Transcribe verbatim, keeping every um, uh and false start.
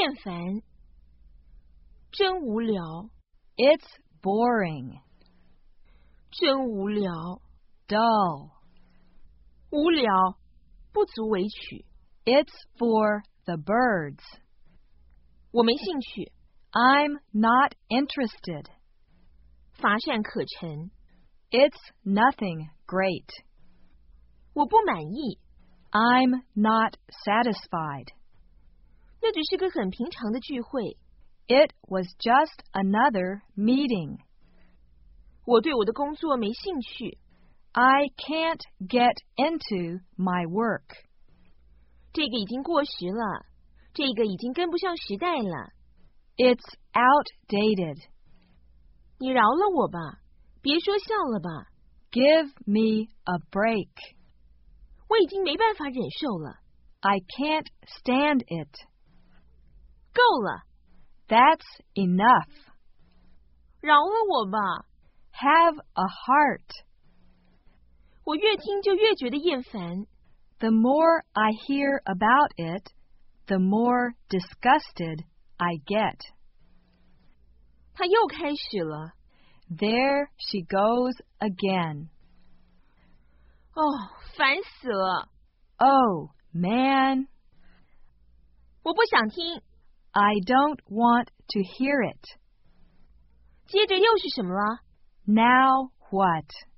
厌烦，真无聊。 It's boring. 真无聊。 Dull. 无聊，不足为取。 It's for the birds. 我没兴趣。 I'm not interested. 乏善可陈。 It's nothing great. 我不满意。 I'm not satisfied. 那只是个很平常的聚会。 It was just another meeting. 我对我的工作没兴趣。 I can't get into my work. 这个已经过时了，这个已经跟不上时代了。 It's outdated. 你饶了我吧，别说笑了吧。 Give me a break. 我已经没办法忍受了。 I can't stand it. 够了。 That's enough. 饶了我吧。 Have a heart. 我越听就越觉得厌烦。 The more I hear about it, the more disgusted I get. 他又开始了。 There she goes again. 哦，烦死了。 Oh, man. 我不想听。 I don't want to hear it. 接着又是什么了？ Now what?